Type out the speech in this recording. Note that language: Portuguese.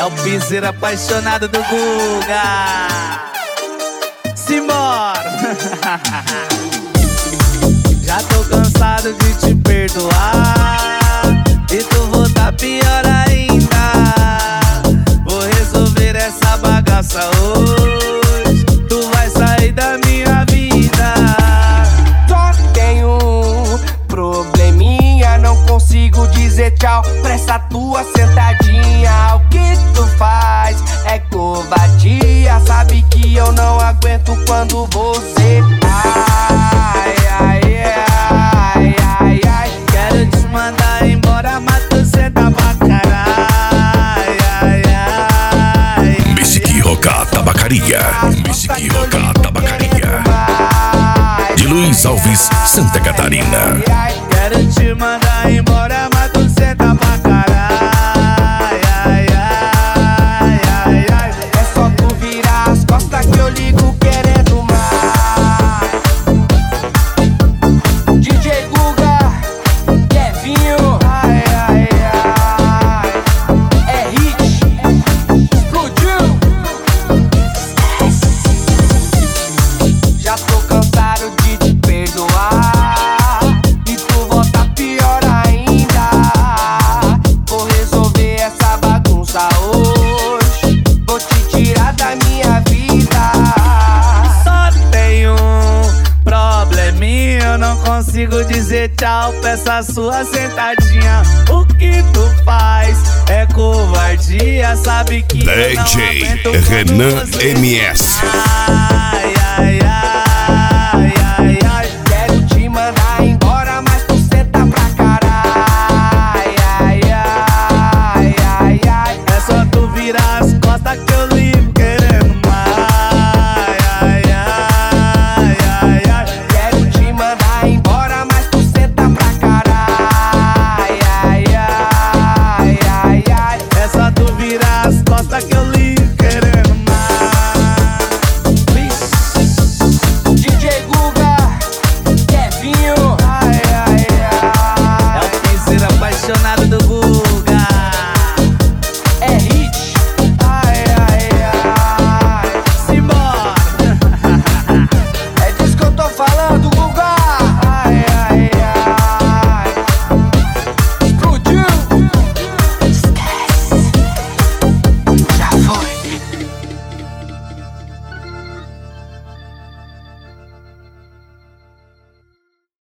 o piseiro apaixonado do Guga. Simbora! Já tô cansado de te perdoar e tu voltar pior ainda. Vou resolver essa bagaça hoje, tu vai sair da minha vida. Só tenho um probleminha, não consigo dizer tchau pra essa tua sentadinha. O que tu faz é covardia, sabe que eu não aguento quando você ai, ai, ai, ai, ai. Quero te mandar embora, mas tu senta pra caralho. Ai, ai, Music Roca Tabacaria. Music Roca Tabacaria. De Luiz Alves, Santa Catarina. quero te mandar embora, mas tu senta pra caralho. Ai, ai, ai, ai. É só tu virar as costas que eu ligo querendo mais. DJ Guga, Kevinho, ai, ai, ai. É hit, explodiu. Já tô cansado de te perdoar e tu volta pior ainda. Vou resolver essa bagunça hoje, vou te tirar da minha vida. Só tenho um probleminha, eu não consigo dizer tchau pra essa sua sentadinha. O que tu faz é covardia, sabe que eu não DJ aguento quando Renan você MS. sai.